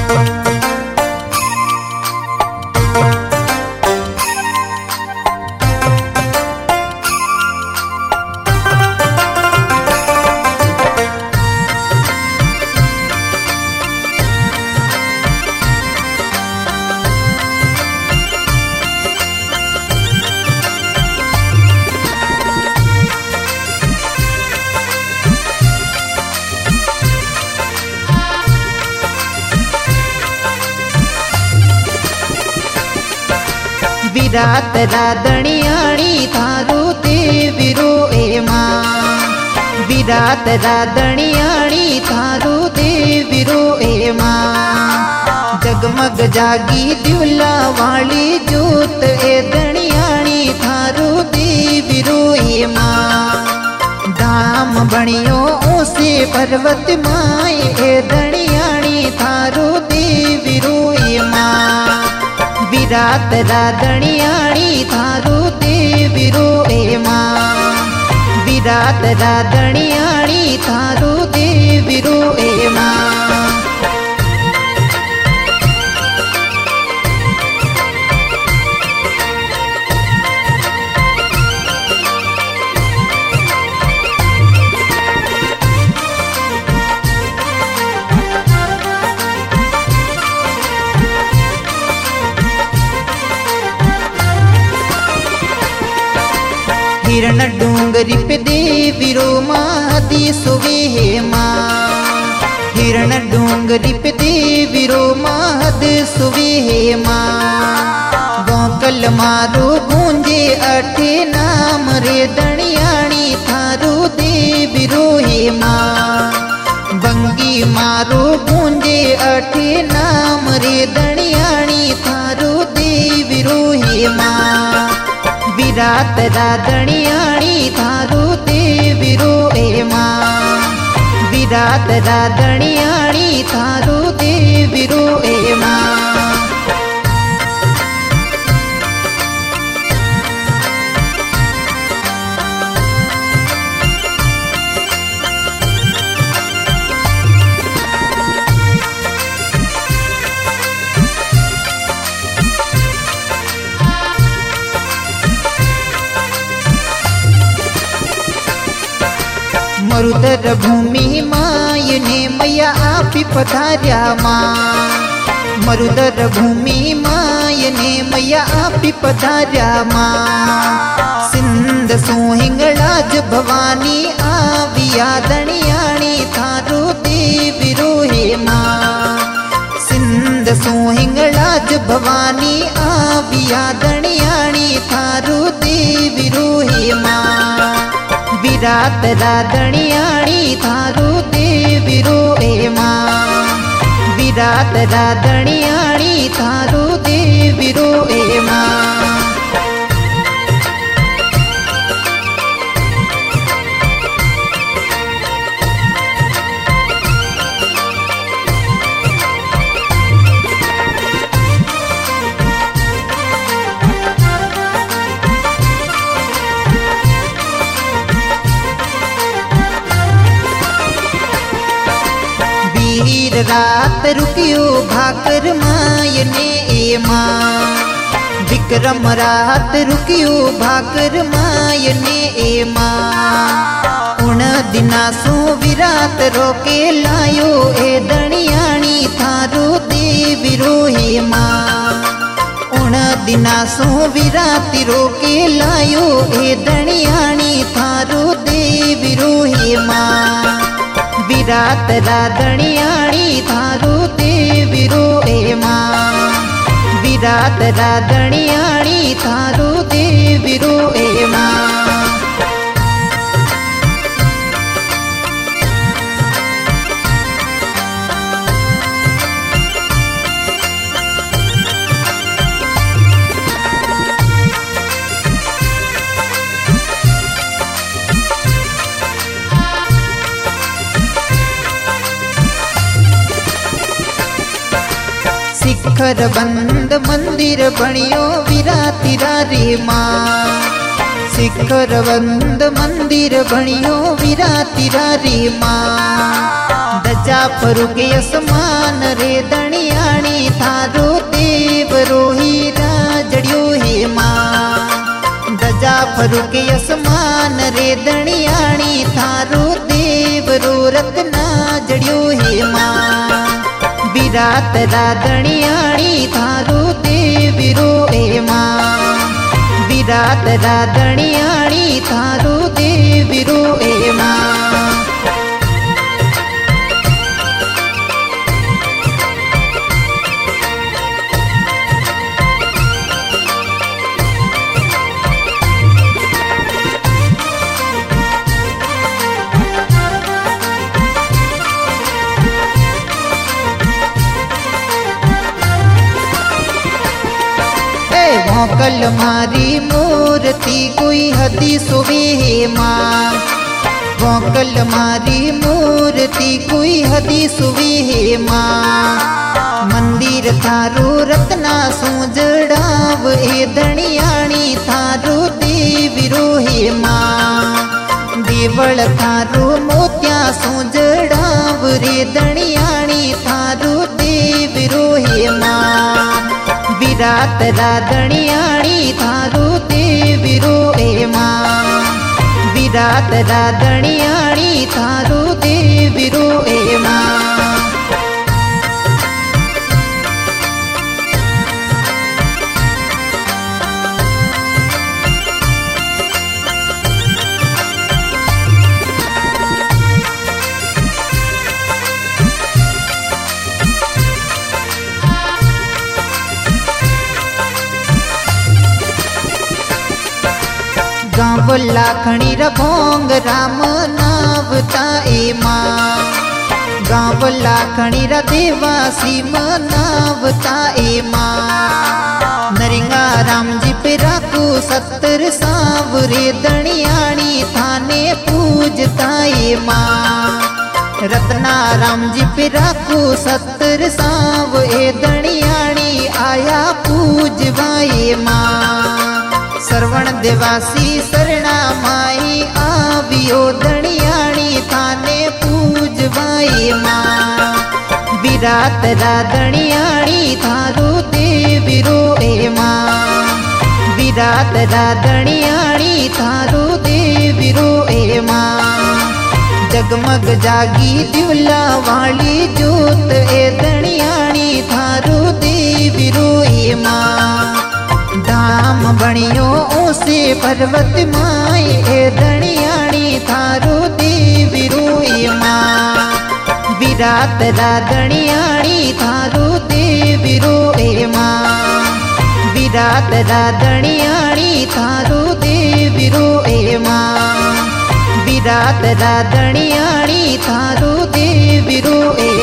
विरात राधणियाणी थारू देवीरो ए मां। विरात राधणियाणी थारू देवीरो ए मां। जगमग जागी दिवला वाली जोत ए धणियाणी थारू देवीरो ए मां। धाम बणियो ओसे पर्वत माए ए धणियाणी थारू देवीरो ए मां। विरात राधणियाणी थारू देवीरो ए मां। विरात राधणियाणी थारू देवीरो ए मां। हिरण डूंगरी पे देवीरो मादी सुवे हे मां। हिरण डूंगरी पे देवीरो माद सुवे हे मां। गोकल मारो गूंजे अठे नाम रे धणियाणी थारू देवीरो हे मां। बंगी मारो गूंजे अठे नाम रे धणियाणी थारू देवीरो हे मां। विरात राधणियाणी थारू देवीरो ए मां। विरात राधणियाणी थारू देवीरो ए मां। मरुदर भूमि मायने मैया आपी पधार्या मां। मरुदर भूमि मायने मैया आपी पधार्या मां। सिंध सोहिंगलाज भवानी आविया धणियाणी थारू देवीरो हे मां। सिंध सोहिंगलाज भवानी आविया धणियाणी थारू देवीरो हे मां। विरात राधणियाणी थारू देवीरो ए मां। विरात राधणियाणी थारू देवीरो ए मां। वीर रात रुकियो भाकर मायने ए मां। विक्रम रात रुकियो भाकर मायने ए मां। उन दिना सो विरात रोके लायो ए धणियाणी थारू देवीरो हे मां। उन दिना सो विरात रोके लायो ए धणियाणी थारू देवीरो हे मां। विरात राधणियाणी थारू देवीरो ए मां। विरात राधणियाणी थारू देवीरो ए मां। शिखर बंद मंदिर बणियो विरातिरा रे मां। शिखर बंद मंदिर बणियो विरातिरा रे मां। दजा फरुके असमान रे धणिया थारू के असमान रे दणियाणी थारू देवरो रत्ना जड़ियो हे मां विरात रा दणियाणी थारू देवरो हे मां विरात रा दणियाणी थारू देवरो हे मां कल मारी मूर्ति कोई हदी सुबे हे मां कल मारी मूर्ति कोई हदी सुबे हे मां मंदिर थारो रत्ना सूजड़ाव ए दणियाणी थारो देवरो हे मां देवल थारो मोत्या सूजड़ाव रे दणियाणी थारो देवरो हे मां विरात रा दणियाणी थारू देवरो हे मां विरात रा दणियाणी थारू देवरो हे मां गाँव लाखणी रभोंग राम नावता ए मां गाँव लाखणी रा देवासी मनावता ए मां नरिंगा राम जी पे राखू 70 सावरे दणियाणी थाने पूजता ए मां रत्ना राम जी पे राखू 70 साव ए दणियाणी आया पूजवाए मां सरवण देवासी शरणा माई आवियो दणियाणी थाने पूजवाए मां विरात रा दणियाणी थारो देवरो हे मां विरात रा दणियाणी थारो देवरो हे मां जगमग जागी दिवला वाली जोत ए दणियाणी थारो देवरो हे मां धाम बणियो ओसे पर्वत माए ए दणियाणी थारो देवरो हे मां विरात रा दणियाणी थारो देवरो हे मां विरात रा दणियाणी थारो देवरो हे मां विरात रा दणियाणी थारो देवरो हे